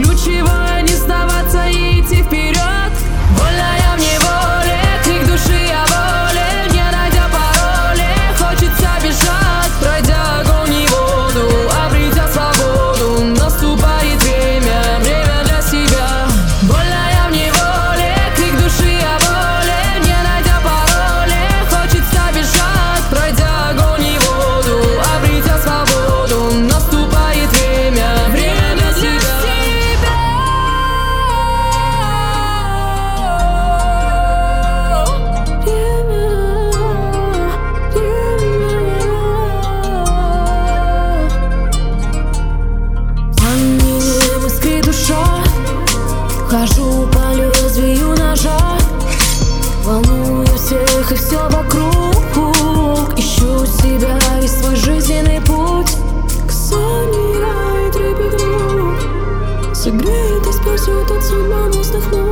Ключевое не сдаваться и идти вперед. Больно я в неволе, крик души о воле. Не найдя пароли, хочется бежать, пройдя огонь и воду, обретя свободу. Наступает время, время для себя. Больно я в неволе, крик души о воле. Не найдя пароли, хочется бежать, пройдя огонь и воду, обретя свободу. Наступает время, время для себя. Пламенем искрит душа, хожу по лезвию ножа, волную всех и все вокруг. Ищу себя и свой жизненный путь. Кто не играет, трепет рук, согреет и спасет от судьбоносных ног.